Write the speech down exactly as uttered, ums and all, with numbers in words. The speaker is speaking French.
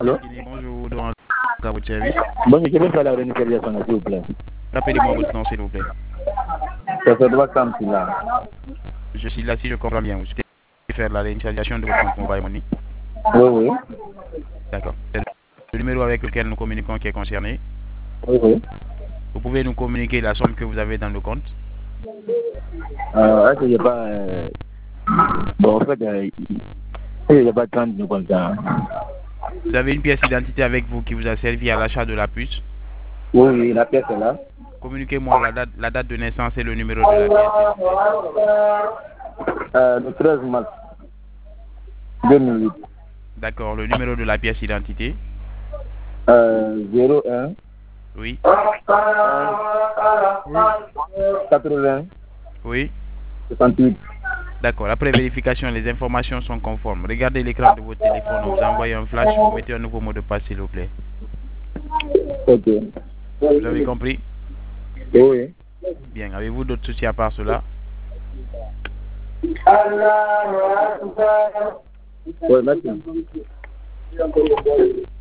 Allô? Bonjour, dans à votre service. Bon, je vais faire la réinitialisation, s'il vous plaît. Rappelez-moi votre nom, s'il vous plaît. Ça fait droit comme c'est là. Je suis là si je comprends bien. Vous souhaitez faire la réinitialisation de votre compte Mobile Money. Oui, oui. D'accord. C'est le numéro avec lequel nous communiquons qui est concerné. Oui, oui. Vous pouvez nous communiquer la somme que vous avez dans le compte. Euh, est-ce qu'il n'y a pas... Euh... Bon, en fait, euh, il n'y a pas de temps de nous comme ça. Vous avez une pièce d'identité avec vous qui vous a servi à l'achat de la puce. Oui, oui, la pièce est là. Communiquez-moi la date, la date de naissance et le numéro de la pièce. Euh, le treize mars deux mille huit. D'accord. Le numéro de la pièce d'identité. Euh, zéro un. Oui. quatre-vingts. Oui. soixante-huit. D'accord. Après vérification, les informations sont conformes. Regardez l'écran de votre téléphone. On vous envoie un flash. Vous mettez un nouveau mot de passe, s'il vous plaît. Ok. Vous avez compris? Oui. Bien. Avez-vous d'autres soucis à part cela? Oui, merci.